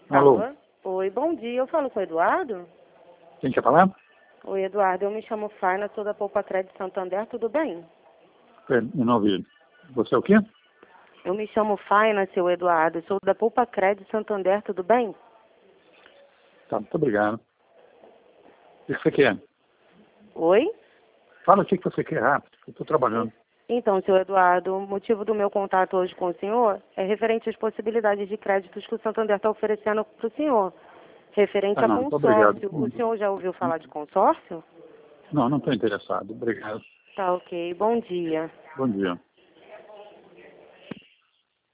Alô? Alô? Oi, bom dia. Eu falo com o Eduardo? Quem quer falar? Oi, Eduardo. Eu me chamo Faina, sou da Poupa Crédito Santander, tudo bem? Eu não ouvi. Você é o quê? Eu me chamo Faina, seu Eduardo. Sou da Poupa Crédito Santander, tudo bem? Tá, muito obrigado. O que você quer? Oi? Fala o que você quer rápido, eu estou trabalhando. Então, seu Eduardo, o motivo do meu contato hoje com o senhor é referente às possibilidades de créditos que o Santander está oferecendo para o senhor. Referente a Não, muito obrigado. consórcio. O senhor já ouviu falar de consórcio? Não estou interessado. Obrigado. Tá ok. Bom dia. Bom dia.